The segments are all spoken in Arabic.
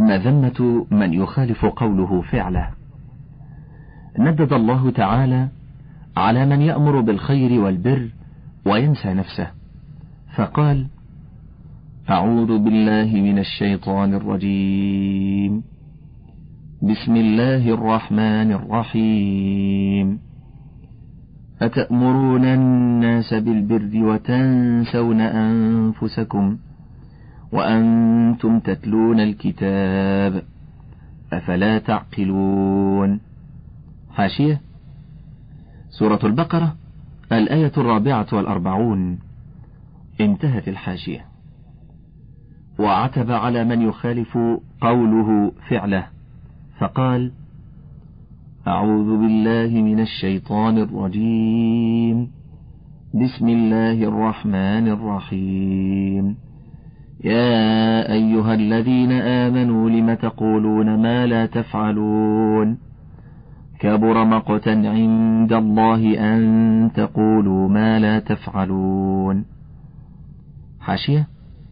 مذمة من يخالف قوله فعله. ندد الله تعالى على من يأمر بالخير والبر وينسى نفسه، فقال: أعوذ بالله من الشيطان الرجيم، بسم الله الرحمن الرحيم. أتأمرون الناس بالبر وتنسون أنفسكم وأنتم تتلون الكتاب أفلا تعقلون. حاشية: سورة البقرة، الآية 44. انتهت الحاشية. وعتب على من يخالف قوله فعله، فقال: أعوذ بالله من الشيطان الرجيم، بسم الله الرحمن الرحيم. يا أيها الذين آمنوا لم تقولون ما لا تفعلون، كبر مقتا عند الله أن تقولوا ما لا تفعلون. حاشية: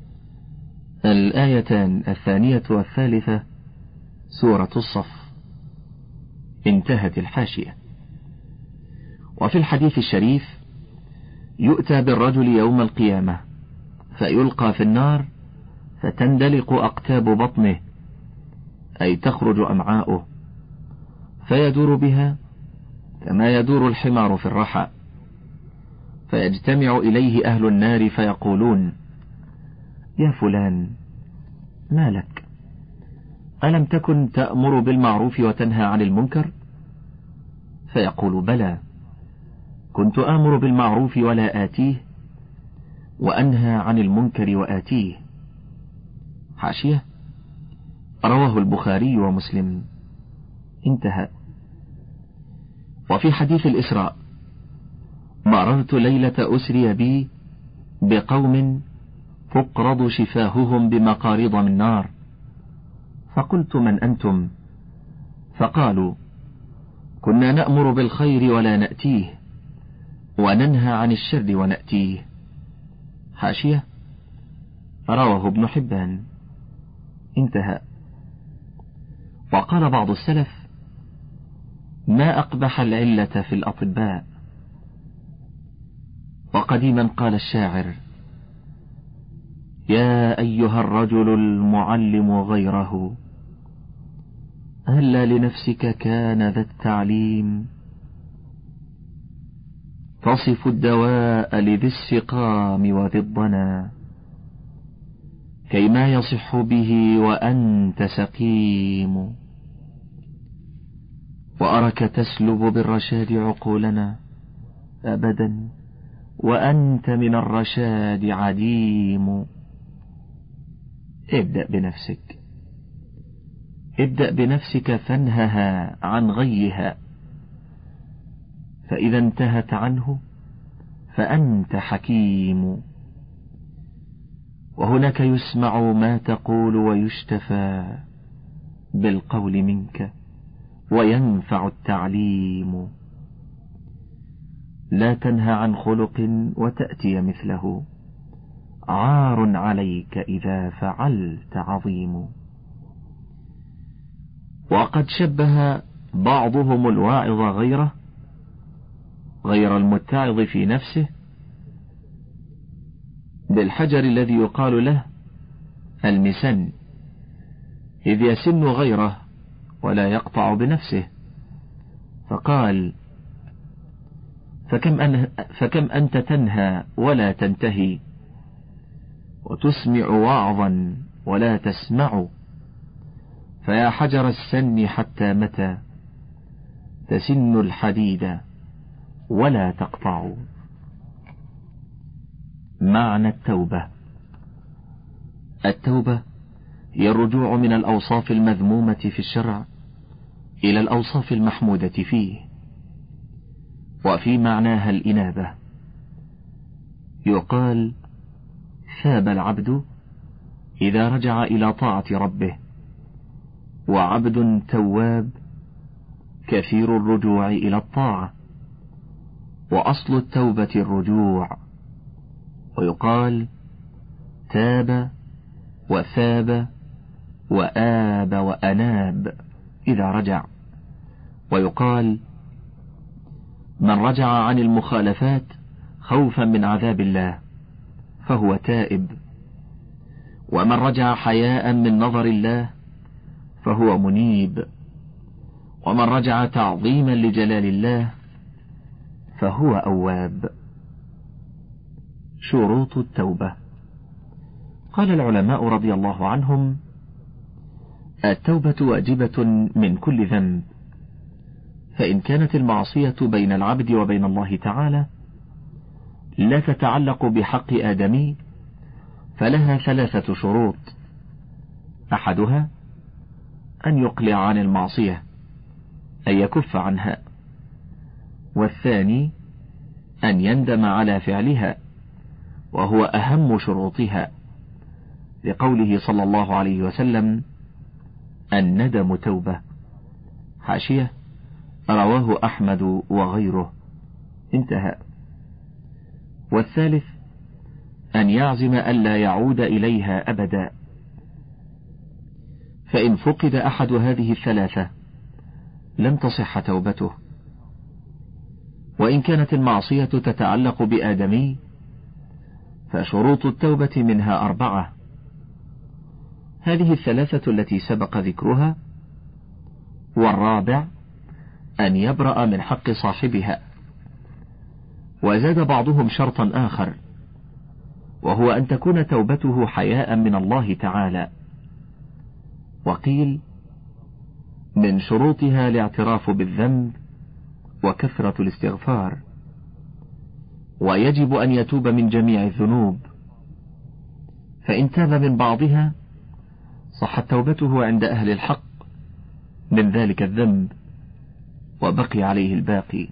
الآيتان 2 و3، سورة الصف. انتهت الحاشية. وفي الحديث الشريف: يؤتى بالرجل يوم القيامة فيلقى في النار فتندلق أقتاب بطنه، أي تخرج أمعاؤه، فيدور بها كما يدور الحمار في الرحى، فيجتمع إليه أهل النار فيقولون: يا فلان، ما لك؟ ألم تكن تأمر بالمعروف وتنهى عن المنكر؟ فيقول: بلى، كنت آمر بالمعروف ولا آتيه، وأنهى عن المنكر وآتيه. حاشية: رواه البخاري ومسلم. انتهى. وفي حديث الإسراء: مررت ليلة أسري بي بقوم تقرض شفاههم بمقارض من نار، فقلت: من أنتم؟ فقالوا: كنا نأمر بالخير ولا نأتيه، وننهى عن الشر ونأتيه. حاشية: رواه ابن حبان. انتهى. وقال بعض السلف: ما أقبح العلة في الأطباء. وقديما قال الشاعر: يا أيها الرجل المعلم غيره، هلا لنفسك كان ذا التعليم، تصف الدواء لذي السقام وذي الضنا، كيما يصح به وأنت سقيم. وأرك تسلب بالرشاد عقولنا أبدا، وأنت من الرشاد عديم. ابدأ بنفسك فانهها عن غيها، فإذا انتهت عنه فأنت حكيم. وهناك يسمع ما تقول ويشتفى بالقول منك، وينفع التعليم. لا تنهى عن خلق وتأتي مثله، عار عليك إذا فعلت عظيم. وقد شبه بعضهم الواعظ غير المتعظ في نفسه بالحجر الذي يقال له المسن، إذ يسن غيره ولا يقطع بنفسه، فقال: فكم أنت تنهى ولا تنتهي، وتسمع وعظا ولا تسمع، فيا حجر السن حتى متى تسن الحديد ولا تقطع. معنى التوبة: التوبة هي الرجوع من الأوصاف المذمومة في الشرع إلى الأوصاف المحمودة فيه. وفي معناها الإنابة. يقال: ثاب العبد إذا رجع إلى طاعة ربه، وعبد تواب كثير الرجوع إلى الطاعة، وأصل التوبة الرجوع. ويقال: تاب وثاب وآب وأناب إذا رجع. ويقال: من رجع عن المخالفات خوفا من عذاب الله فهو تائب، ومن رجع حياء من نظر الله فهو منيب، ومن رجع تعظيما لجلال الله فهو أواب. شروط التوبة. قال العلماء رضي الله عنهم: التوبة واجبة من كل ذنب، فإن كانت المعصية بين العبد وبين الله تعالى لا تتعلق بحق آدمي فلها 3 شروط: أحدها أن يقلع عن المعصية، أن يكف عنها، والثاني أن يندم على فعلها، وهو أهم شروطها، لقوله صلى الله عليه وسلم: الندم توبة. حاشية: رواه أحمد وغيره. انتهى. والثالث أن يعزم ألا يعود إليها أبدا، فإن فقد أحد هذه 3 لم تصح توبته. وإن كانت المعصية تتعلق بآدمي فشروط التوبة منها 4. هذه 3 التي سبق ذكرها، والرابع أن يبرأ من حق صاحبها. وزاد بعضهم شرطا آخر، وهو أن تكون توبته حياء من الله تعالى. وقيل: من شروطها الاعتراف بالذنب وكثرة الاستغفار، ويجب أن يتوب من جميع الذنوب، فإن تاب من بعضها صحت توبته عند أهل الحق من ذلك الذنب وبقي عليه الباقي.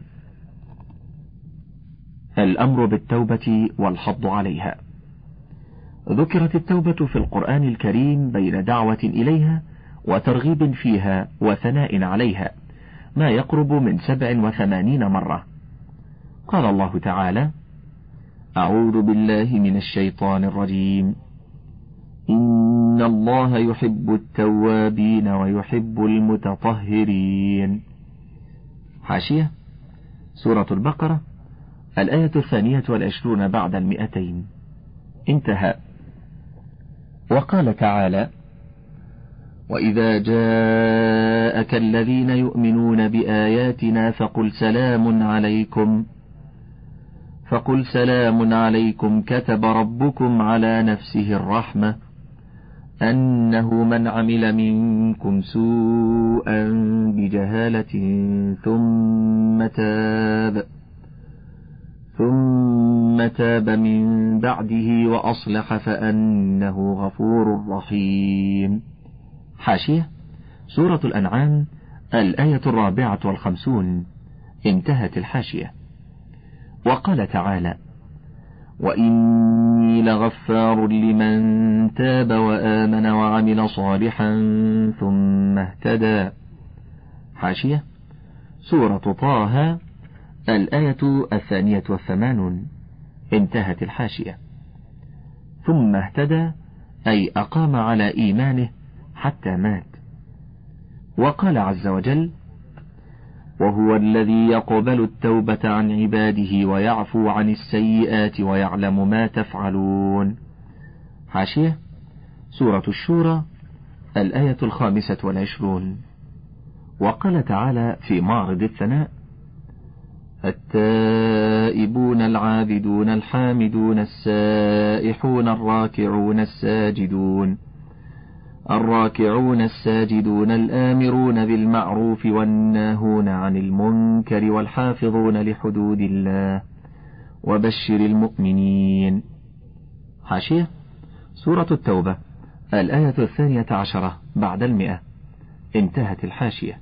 الأمر بالتوبة والحض عليها. ذكرت التوبة في القرآن الكريم بين دعوة إليها وترغيب فيها وثناء عليها ما يقرب من 87 مرة. قال الله تعالى: أعوذ بالله من الشيطان الرجيم، إن الله يحب التوابين ويحب المتطهرين. حاشية: سورة البقرة، الآية 22 بعد 200. انتهى. وقال تعالى: وإذا جاءك الذين يؤمنون بآياتنا فقل سلام عليكم كتب ربكم على نفسه الرحمة أنه من عمل منكم سوءا بجهالة ثم تاب من بعده وأصلح فأنه غفور رحيم. حاشية: سورة الأنعام، الآية 54. انتهت الحاشية. وقال تعالى: وإني لغفار لمن تاب وآمن وعمل صالحا ثم اهتدى. حاشية: سورة طه، الآية 82. انتهت الحاشية. ثم اهتدى أي أقام على إيمانه حتى مات. وقال عز وجل: وهو الذي يقبل التوبة عن عباده ويعفو عن السيئات ويعلم ما تفعلون. حاشية: سورة الشورى، الآية 25. وقال تعالى في معرض الثناء: التائبون العابدون الحامدون السائحون الراكعون الساجدون الآمرون بالمعروف والناهون عن المنكر والحافظون لحدود الله وبشر المؤمنين. حاشية: سورة التوبة، الآية 12 بعد 100. انتهت الحاشية.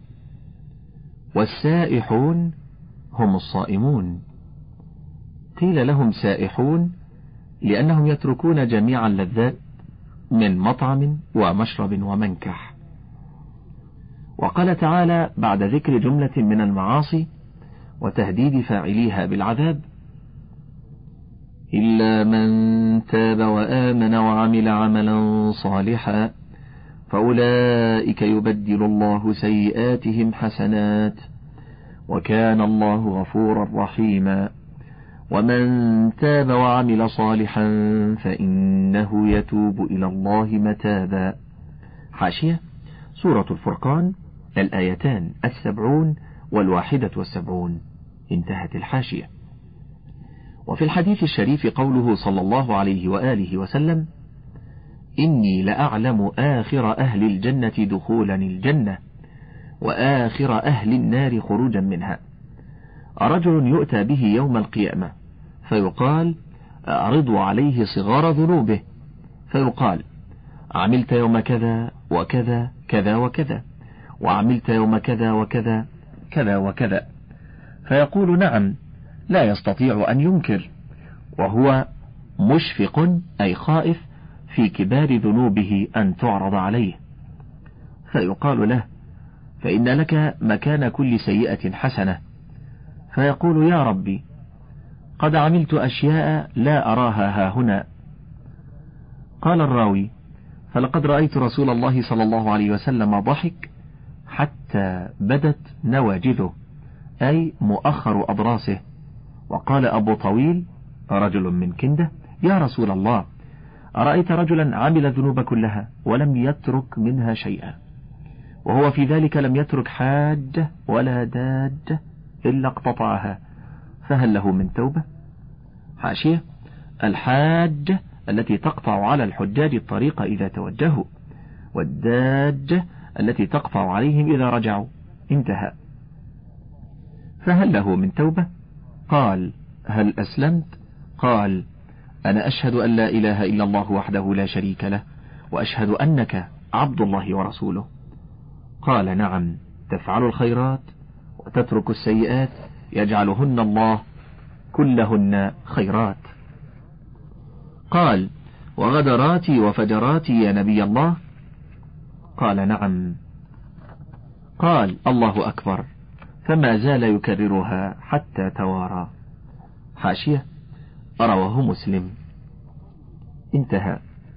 والسائحون هم الصائمون. قيل لهم سائحون لأنهم يتركون جميع اللذات من مطعم ومشرب ومنكح. وقال تعالى بعد ذكر جملة من المعاصي وتهديد فاعليها بالعذاب: إلا من تاب وآمن وعمل عملا صالحا فأولئك يبدل الله سيئاتهم حسنات وكان الله غفورا رحيما. ومن تاب وعمل صالحا فإنه يتوب إلى الله متابا. حاشية: سورة الفرقان، الآيتان 70 و71. انتهت الحاشية. وفي الحديث الشريف قوله صلى الله عليه وآله وسلم: إني لأعلم آخر أهل الجنة دخولا الجنة وآخر أهل النار خروجا منها. رجل يؤتى به يوم القيامة فيقال: أعرضوا عليه صغار ذنوبه، فيقال: عملت يوم كذا وكذا كذا وكذا، وعملت يوم كذا وكذا كذا وكذا، فيقول: نعم، لا يستطيع أن ينكر، وهو مشفق أي خائف في كبار ذنوبه أن تعرض عليه. فيقال له: فإن لك مكان كل سيئة حسنة. فيقول: يا ربي، قد عملت أشياء لا أراها هاهنا. قال الراوي: فلقد رأيت رسول الله صلى الله عليه وسلم ضحك حتى بدت نواجذه، أي مؤخر أضراسه. وقال أبو طويل رجل من كندة: يا رسول الله، أرأيت رجلا عمل الذنوب كلها ولم يترك منها شيئا، وهو في ذلك لم يترك حاجة ولا داجة إلا اقتطعها، فهل له من توبة؟ حاشية: الحاجة التي تقطع على الحجاج الطريق إذا توجهوا، والداجة التي تقطع عليهم إذا رجعوا. انتهى. فهل له من توبة؟ قال: هل أسلمت؟ قال: أنا أشهد أن لا إله إلا الله وحده لا شريك له، وأشهد أنك عبد الله ورسوله. قال: نعم، تفعل الخيرات وتترك السيئات يجعلهن الله كلهن خيرات. قال: وغدراتي وفجراتي يا نبي الله؟ قال: نعم. قال: الله أكبر، فما زال يكررها حتى توارى. حاشية: رواه مسلم. انتهى.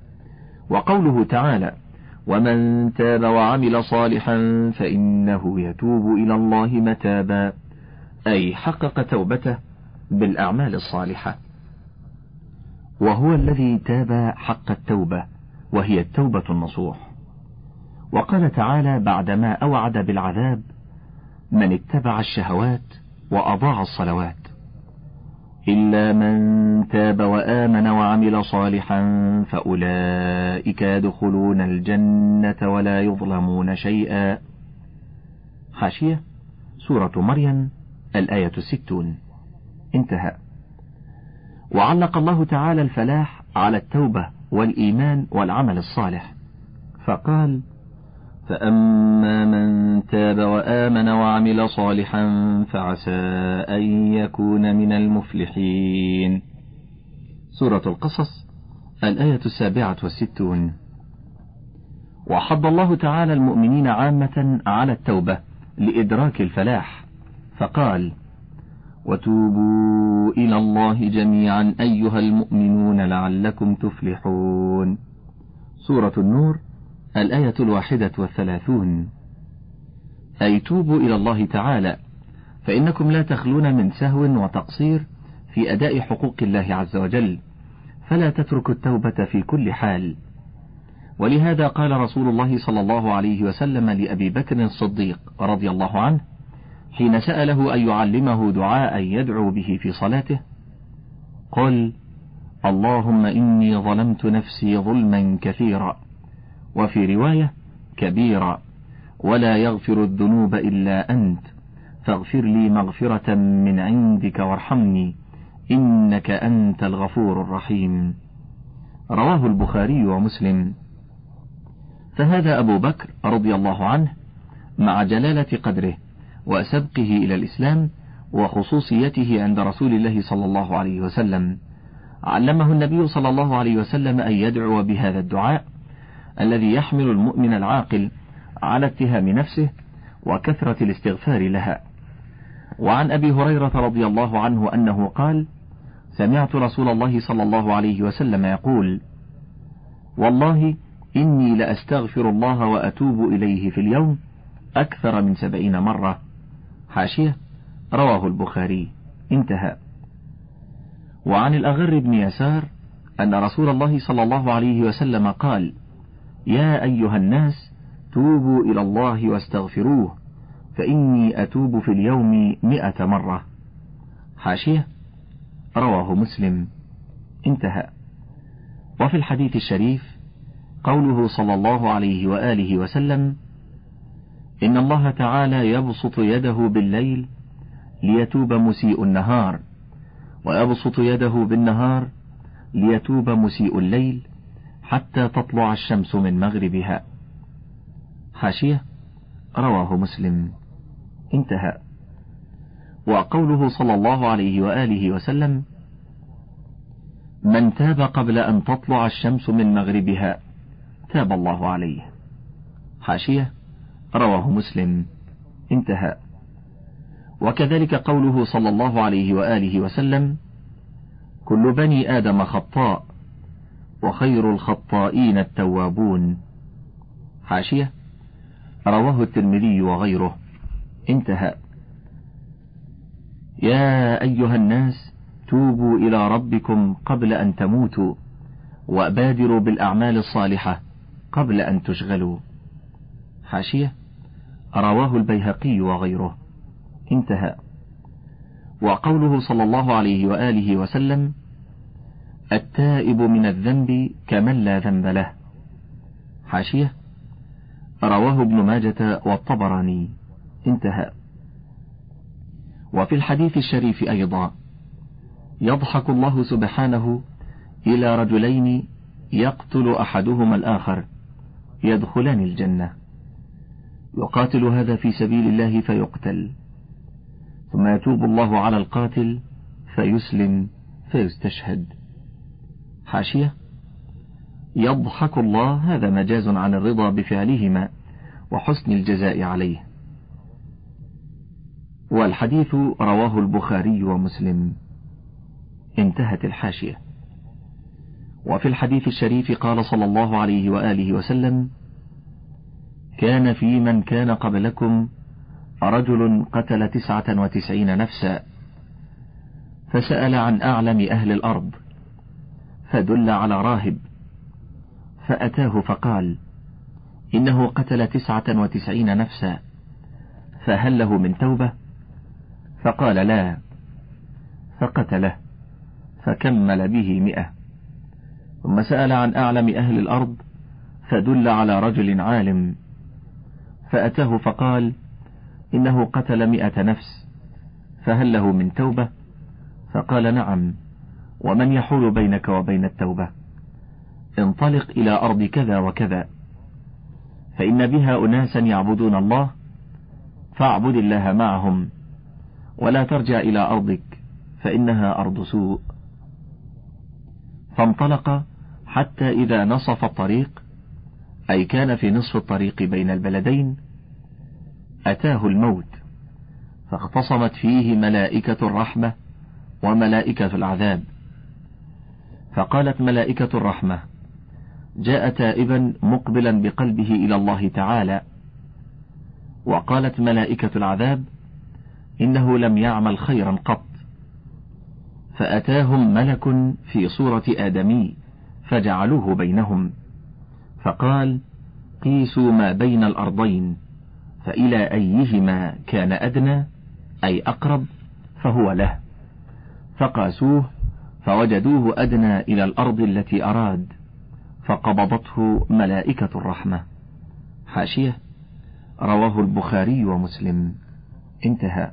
وقوله تعالى: ومن تاب وعمل صالحا فإنه يتوب إلى الله متابا، أي حقق توبته بالأعمال الصالحة، وهو الذي تاب حق التوبة، وهي التوبة النصوح. وقال تعالى بعدما أوعد بالعذاب: من اتبع الشهوات وأضاع الصلوات إلا من تاب وآمن وعمل صالحا فأولئك يدخلون الجنة ولا يظلمون شيئا. حاشية: سورة مريم، الآية 60. انتهى. وعلق الله تعالى الفلاح على التوبة والإيمان والعمل الصالح، فقال: فأما من تاب وآمن وعمل صالحا فعسى أن يكون من المفلحين. سورة القصص، الآية 67. وحض الله تعالى المؤمنين عامة على التوبة لإدراك الفلاح، فقال: وتوبوا إلى الله جميعا أيها المؤمنون لعلكم تفلحون. سورة النور، الآية 31. أي توبوا إلى الله تعالى، فإنكم لا تخلون من سهو وتقصير في أداء حقوق الله عز وجل، فلا تتركوا التوبة في كل حال. ولهذا قال رسول الله صلى الله عليه وسلم لأبي بكر الصديق رضي الله عنه حين سأله أن يعلمه دعاء يدعو به في صلاته: قل: اللهم إني ظلمت نفسي ظلما كثيرا، وفي رواية كبيرا، ولا يغفر الذنوب إلا أنت، فاغفر لي مغفرة من عندك وارحمني إنك أنت الغفور الرحيم. رواه البخاري ومسلم. فهذا أبو بكر رضي الله عنه مع جلالة قدره وسبقه إلى الإسلام وخصوصيته عند رسول الله صلى الله عليه وسلم، علمه النبي صلى الله عليه وسلم أن يدعو بهذا الدعاء الذي يحمل المؤمن العاقل على اتهام نفسه وكثرة الاستغفار لها. وعن أبي هريرة رضي الله عنه أنه قال: سمعت رسول الله صلى الله عليه وسلم يقول: والله إني لأستغفر الله وأتوب إليه في اليوم أكثر من 70 مرة. حاشية: رواه البخاري. انتهى. وعن الأغر بن يسار أن رسول الله صلى الله عليه وسلم قال: يا أيها الناس توبوا إلى الله واستغفروه فإني أتوب في اليوم 100 مرة. حاشية: رواه مسلم. انتهى. وفي الحديث الشريف قوله صلى الله عليه وآله وسلم: إن الله تعالى يبسط يده بالليل ليتوب مسيء النهار، ويبسط يده بالنهار ليتوب مسيء الليل حتى تطلع الشمس من مغربها. حاشية: رواه مسلم. انتهى. وقوله صلى الله عليه وآله وسلم: من تاب قبل أن تطلع الشمس من مغربها تاب الله عليه. حاشية: رواه مسلم. انتهى. وكذلك قوله صلى الله عليه وآله وسلم: كل بني آدم خطاء وخير الخطائين التوابون. حاشية: رواه الترمذي وغيره. انتهى. يا أيها الناس توبوا إلى ربكم قبل أن تموتوا وبادروا بالأعمال الصالحة قبل أن تشغلوا. حاشية: رواه البيهقي وغيره. انتهى. وقوله صلى الله عليه وآله وسلم: التائب من الذنب كمن لا ذنب له. حاشية: رواه ابن ماجة والطبراني. انتهى. وفي الحديث الشريف أيضا: يضحك الله سبحانه إلى رجلين يقتل أحدهما الآخر يدخلان الجنة، يقاتل هذا في سبيل الله فيقتل، ثم يتوب الله على القاتل فيسلم فيستشهد. حاشية: يضحك الله هذا مجاز عن الرضا بفعلهما وحسن الجزاء عليه. والحديث رواه البخاري ومسلم. انتهت الحاشية. وفي الحديث الشريف قال صلى الله عليه وآله وسلم: كان في من كان قبلكم رجل قتل 99 نفسا فسأل عن أعلم أهل الأرض فدل على راهب فأتاه فقال: إنه قتل 99 نفسا فهل له من توبة؟ فقال: لا. فقتله فكمل به 100. ثم سأل عن أعلم أهل الأرض فدل على رجل عالم فأتاه فقال: إنه قتل 100 نفس فهل له من توبة؟ فقال: نعم. ومن يحول بينك وبين التوبة؟ انطلق إلى أرض كذا وكذا فإن بها أناسا يعبدون الله فاعبد الله معهم ولا ترجع إلى أرضك فإنها أرض سوء. فانطلق حتى إذا نصف الطريق، أي كان في نصف الطريق بين البلدين، أتاه الموت فاختصمت فيه ملائكة الرحمة وملائكة العذاب. فقالت ملائكة الرحمة: جاء تائبا مقبلا بقلبه إلى الله تعالى. وقالت ملائكة العذاب: إنه لم يعمل خيرا قط. فأتاهم ملك في صورة آدمي فجعلوه بينهم فقال: قيسوا ما بين الأرضين فإلى أيهما كان أدنى أي أقرب فهو له. فقاسوه فوجدوه أدنى إلى الأرض التي أراد فقبضته ملائكة الرحمة. حاشية: رواه البخاري ومسلم. انتهى.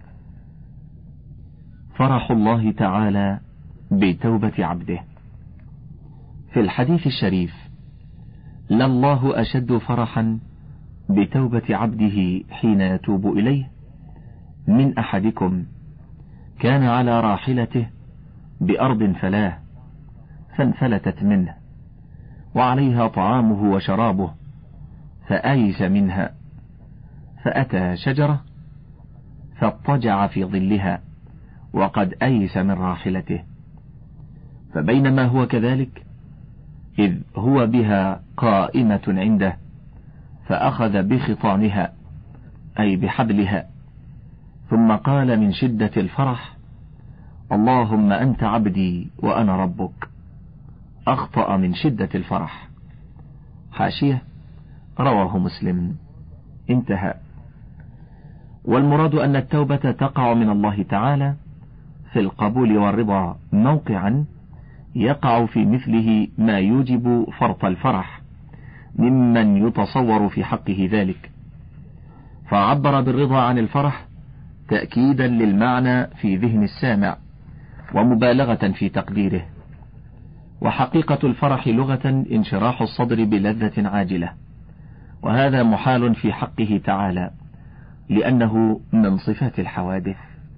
فرح الله تعالى بتوبة عبده. في الحديث الشريف: لله أشد فرحا بتوبة عبده حين يتوب إليه من أحدكم كان على راحلته بأرض فلاه فانفلتت منه وعليها طعامه وشرابه فآيس منها فأتى شجرة فاضطجع في ظلها وقد أيس من راحلته، فبينما هو كذلك إذ هو بها قائمة عنده، فأخذ بخطامها أي بحبلها، ثم قال من شدة الفرح: اللهم أنت عبدي وأنا ربك. أخطأ من شدة الفرح. حاشية: رواه مسلم. انتهى. والمراد أن التوبة تقع من الله تعالى في القبول والرضا موقعا يقع في مثله ما يوجب فرط الفرح ممن يتصور في حقه ذلك، فعبر بالرضا عن الفرح تأكيدا للمعنى في ذهن السامع ومبالغة في تقديره. وحقيقة الفرح لغة انشراح الصدر بلذة عاجلة، وهذا محال في حقه تعالى لأنه من صفات الحوادث.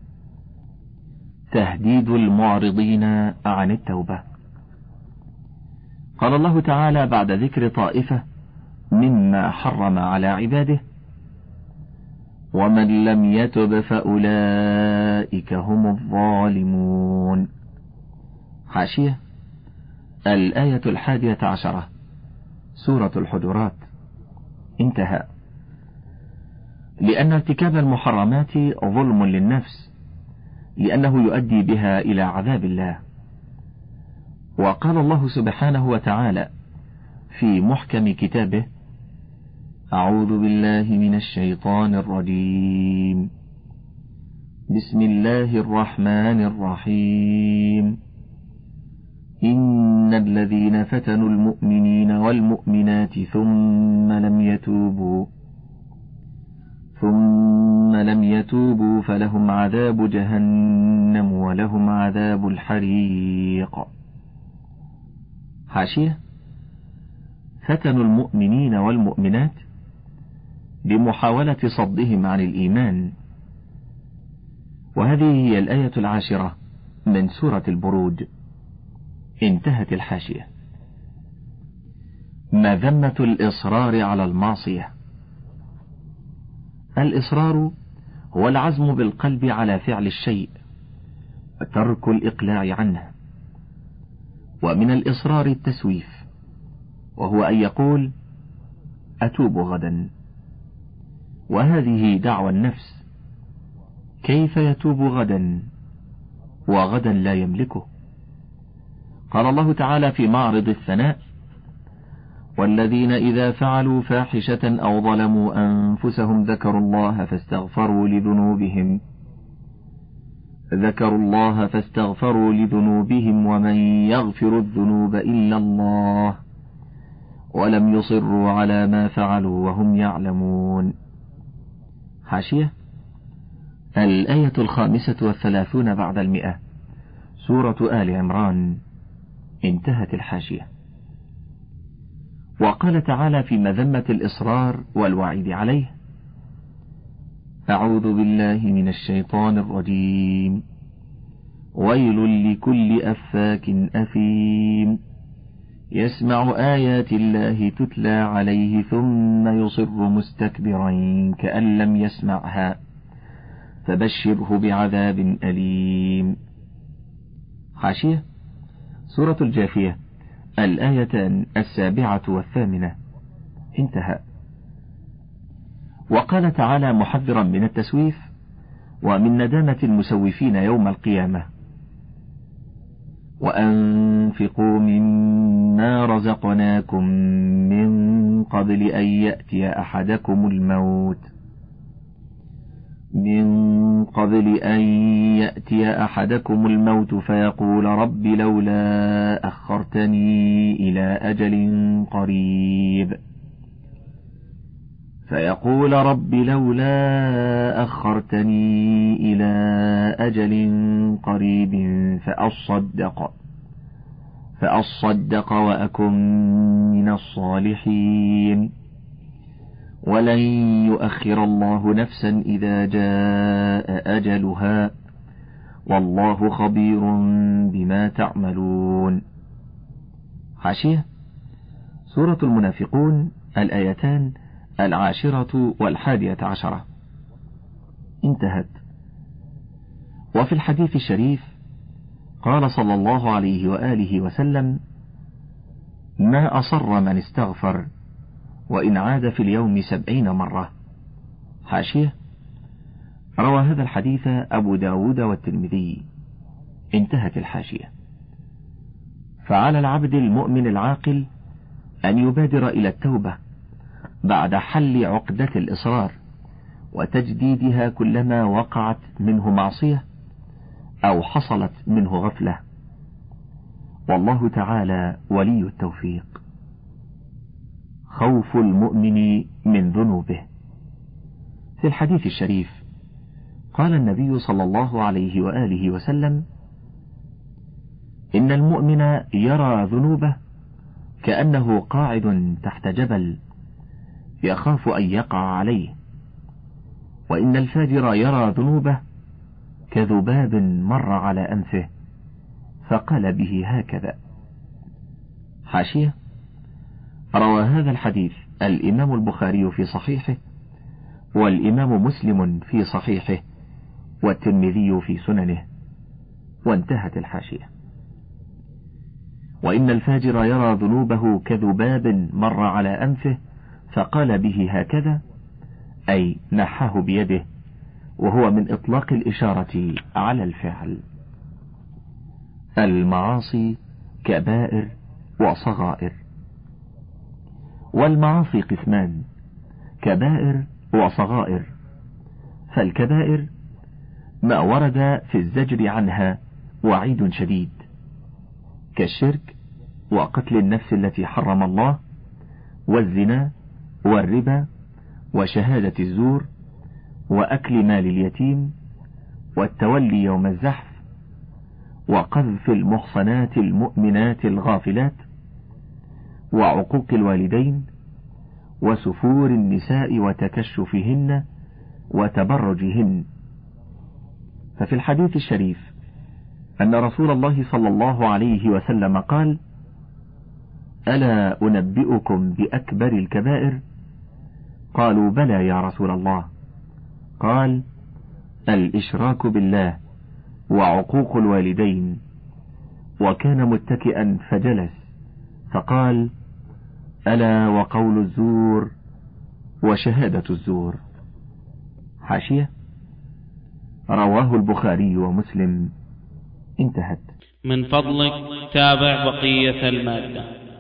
تهديد المعرضين عن التوبة. قال الله تعالى بعد ذكر طائفة مما حرم على عباده: ومن لم يتب فأولئك هم الظالمون. حاشية: الآية 11 سورة الحجرات. انتهى. لأن ارتكاب المحرمات ظلم للنفس، لأنه يؤدي بها إلى عذاب الله. وقال الله سبحانه وتعالى في محكم كتابه: أعوذ بالله من الشيطان الرجيم، بسم الله الرحمن الرحيم. إن الذين فتنوا المؤمنين والمؤمنات ثم لم يتوبوا فلهم عذاب جهنم ولهم عذاب الحريق. حاشية: فتنوا المؤمنين والمؤمنات بمحاولة صدهم عن الإيمان. وهذه هي الآية 10 من سورة البروج. انتهت الحاشية. مذمة الإصرار على المعصية. الإصرار هو العزم بالقلب على فعل الشيء وترك الإقلاع عنه. ومن الإصرار التسويف، وهو أن يقول: أتوب غدا. وهذه دعوى النفس. كيف يتوب غدا وغدا لا يملكه؟ قال الله تعالى في معرض الثناء: والذين إذا فعلوا فاحشة أو ظلموا أنفسهم ذكروا الله فاستغفروا لذنوبهم ومن يغفر الذنوب إلا الله ولم يصروا على ما فعلوا وهم يعلمون. حاشية: الآية 35 بعد 100 سورة آل عمران. انتهت الحاشية. وقال تعالى في مذمة الإصرار والوعيد عليه: أعوذ بالله من الشيطان الرجيم، ويل لكل أفاك أثيم يسمع آيات الله تتلى عليه ثم يصر مستكبرا كأن لم يسمعها فبشره بعذاب أليم. حاشية: سورة الجاثية، الآيتان 7 و8. انتهى. وقال تعالى محذرا من التسويف ومن ندامة المسوفين يوم القيامة: وأنفقوا مما رزقناكم من قبل أن يأتي أحدكم الموت فيقول رب لولا أخرتني إلى أجل قريب فأصدق وأكن من الصالحين ولن يؤخر الله نفسا إذا جاء أجلها والله خبير بما تعملون. حاشية: سورة المنافقون، الآيتان 10 و11. انتهت. وفي الحديث الشريف قال صلى الله عليه وآله وسلم: ما أصر من استغفر وإن عاد في اليوم 70 مرة. حاشية: روى هذا الحديث أبو داود والترمذي. انتهت الحاشية. فعلى العبد المؤمن العاقل أن يبادر إلى التوبة بعد حل عقدة الإصرار وتجديدها كلما وقعت منه معصية أو حصلت منه غفلة، والله تعالى ولي التوفيق. خوف المؤمن من ذنوبه. في الحديث الشريف قال النبي صلى الله عليه وآله وسلم: إن المؤمن يرى ذنوبه كأنه قاعد تحت جبل يخاف أن يقع عليه، وإن الفاجر يرى ذنوبه كذباب مر على أنفه فقال به هكذا. حاشية: روى هذا الحديث الإمام البخاري في صحيحه، والإمام مسلم في صحيحه، والترمذي في سننه. وانتهت الحاشية. وإن الفاجر يرى ذنوبه كذباب مر على أنفه فقال به هكذا، أي نحاه بيده، وهو من إطلاق الإشارة على الفعل. المعاصي كبائر وصغائر. والمعاصي قسمان: كبائر وصغائر. فالكبائر ما ورد في الزجر عنها وعيد شديد، كالشرك وقتل النفس التي حرم الله، والزنا، والربا، وشهادة الزور، وأكل مال اليتيم، والتولي يوم الزحف، وقذف المحصنات المؤمنات الغافلات، وعقوق الوالدين، وسفور النساء وتكشفهن وتبرجهن. ففي الحديث الشريف أن رسول الله صلى الله عليه وسلم قال: ألا أنبئكم بأكبر الكبائر؟ قالوا: بلى يا رسول الله. قال: الإشراك بالله، وعقوق الوالدين. وكان متكئا فجلس فقال: ألا وقول الزور، وشهادة الزور. حاشية: رواه البخاري ومسلم. انتهت. من فضلك تابع بقية المادة.